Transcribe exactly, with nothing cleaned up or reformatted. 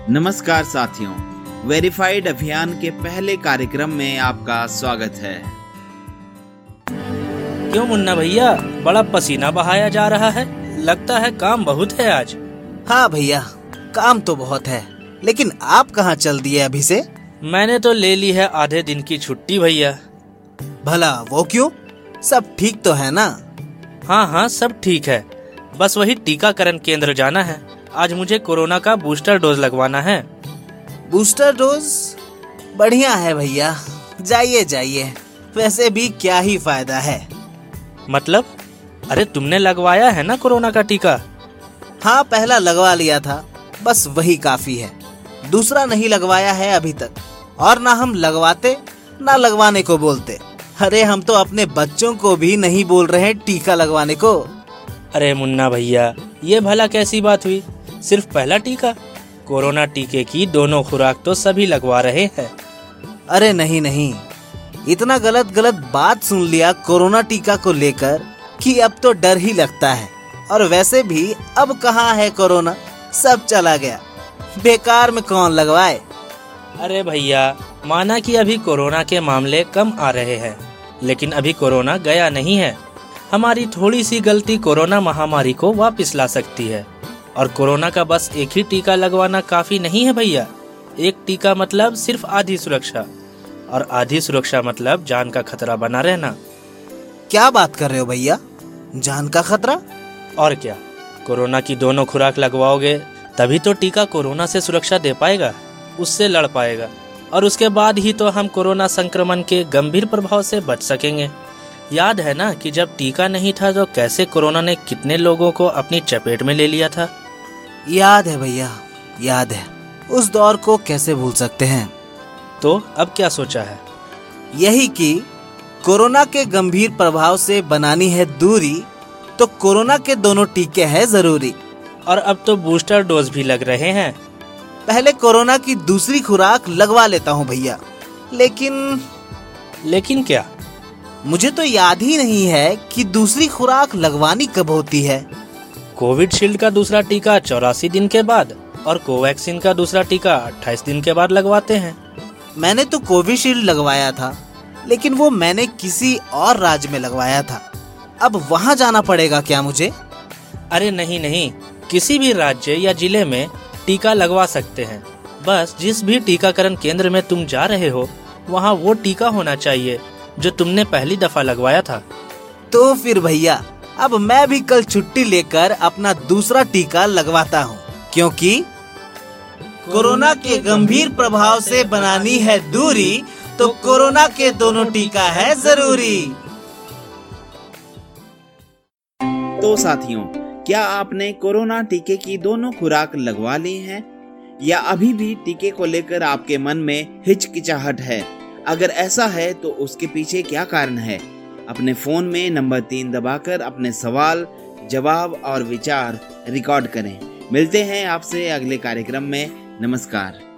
नमस्कार साथियों, वेरीफाइड अभियान के पहले कार्यक्रम में आपका स्वागत है। क्यों मुन्ना भैया, बड़ा पसीना बहाया जा रहा है, लगता है काम बहुत है आज। हाँ भैया, काम तो बहुत है, लेकिन आप कहाँ चल दिए अभी से? मैंने तो ले ली है आधे दिन की छुट्टी भैया। भला वो क्यों? सब ठीक तो है ना? हाँ हाँ सब ठीक है, बस वही टीकाकरण केंद्र जाना है। आज मुझे कोरोना का बूस्टर डोज लगवाना है। Booster dose? बढ़िया है भैया, जाइए जाइए। वैसे भी क्या ही फायदा है। मतलब? अरे तुमने लगवाया है ना कोरोना का टीका? हाँ, पहला लगवा लिया था, बस वही काफी है। दूसरा नहीं लगवाया है अभी तक, और ना हम लगवाते ना लगवाने को बोलते। अरे हम तो अपने बच्चों को भी नहीं बोल रहे टीका लगवाने को। अरे मुन्ना भैया, ये भला कैसी बात हुई? सिर्फ पहला टीका? कोरोना टीके की दोनों खुराक तो सभी लगवा रहे हैं। अरे नहीं नहीं, इतना गलत गलत बात सुन लिया कोरोना टीका को लेकर कि अब तो डर ही लगता है। और वैसे भी अब कहाँ है कोरोना, सब चला गया, बेकार में कौन लगवाए। अरे भैया, माना कि अभी कोरोना के मामले कम आ रहे हैं, लेकिन अभी कोरोना गया नहीं है। हमारी थोड़ी सी गलती कोरोना महामारी को वापस ला सकती है। और कोरोना का बस एक ही टीका लगवाना काफी नहीं है भैया। एक टीका मतलब सिर्फ आधी सुरक्षा, और आधी सुरक्षा मतलब जान का खतरा बना रहना। क्या बात कर रहे हो भैया, जान का खतरा? और क्या, कोरोना की दोनों खुराक लगवाओगे तभी तो टीका कोरोना से सुरक्षा दे पाएगा, उससे लड़ पाएगा, और उसके बाद ही तो हम कोरोना संक्रमण के गंभीर प्रभाव से बच सकेंगे। याद है ना कि जब टीका नहीं था तो कैसे कोरोना ने कितने लोगों को अपनी चपेट में ले लिया था। याद है भैया, याद है। उस दौर को कैसे भूल सकते हैं। तो अब क्या सोचा है? यही कि कोरोना के गंभीर प्रभाव से बनानी है दूरी, तो कोरोना के दोनों टीके हैं जरूरी। और अब तो बूस्टर डोज भी लग रहे हैं। पहले कोरोना की दूसरी खुराक लगवा लेता हूँ भैया। लेकिन लेकिन क्या? मुझे तो याद ही नहीं है कि दूसरी खुराक लगवानी कब होती है। कोविशील्ड का दूसरा टीका चौरासी दिन के बाद और कोवैक्सीन का दूसरा टीका अट्ठाईस दिन के बाद लगवाते हैं। मैंने तो कोविशील्ड लगवाया था, लेकिन वो मैंने किसी और राज्य में लगवाया था। अब वहाँ जाना पड़ेगा क्या मुझे? अरे नहीं नहीं, किसी भी राज्य या जिले में टीका लगवा सकते हैं। बस जिस भी टीकाकरण केंद्र में तुम जा रहे हो, वहाँ वो टीका होना चाहिए जो तुमने पहली दफा लगवाया था। तो फिर भैया, अब मैं भी कल छुट्टी लेकर अपना दूसरा टीका लगवाता हूँ, क्योंकि कोरोना के गंभीर प्रभाव से बनानी है दूरी, तो कोरोना के दोनों टीका है जरूरी। तो साथियों, क्या आपने कोरोना टीके की दोनों खुराक लगवा ली हैं? या अभी भी टीके को लेकर आपके मन में हिचकिचाहट है? अगर ऐसा है तो उसके पीछे क्या कारण है? अपने फोन में नंबर तीन दबाकर अपने सवाल, जवाब और विचार रिकॉर्ड करें। मिलते हैं आपसे अगले कार्यक्रम में। नमस्कार।